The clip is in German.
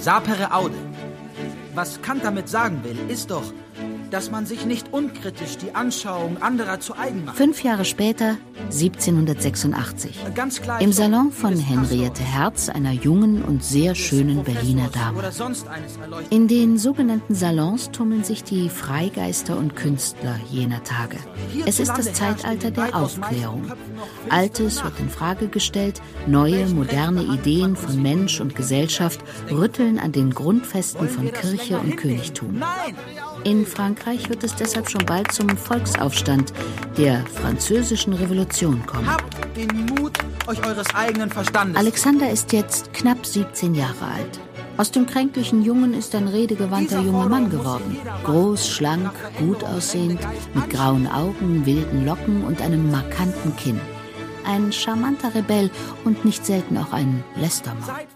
Sapere aude. Was Kant damit sagen will, ist doch, dass man sich nicht unkritisch die Anschauung anderer zu eigen macht. 5 Jahre später, 1786, im Salon von Henriette Herz, einer jungen und sehr schönen Berliner Dame. In den sogenannten Salons tummeln sich die Freigeister und Künstler jener Tage. Es ist das Zeitalter der Aufklärung. Altes wird in Frage gestellt, neue, moderne Ideen von Mensch und Gesellschaft rütteln an den Grundfesten von Kirche und Königtum. In Frankreich wird es deshalb schon bald zum Volksaufstand, der Französischen Revolution kommen. Habt den Mut, euch eures eigenen Verstandes. Alexander ist jetzt knapp 17 Jahre alt. Aus dem kränklichen Jungen ist ein redegewandter junger Mann geworden. Groß, schlank, gut aussehend, mit grauen Augen, wilden Locken und einem markanten Kinn. Ein charmanter Rebell und nicht selten auch ein Lästermann.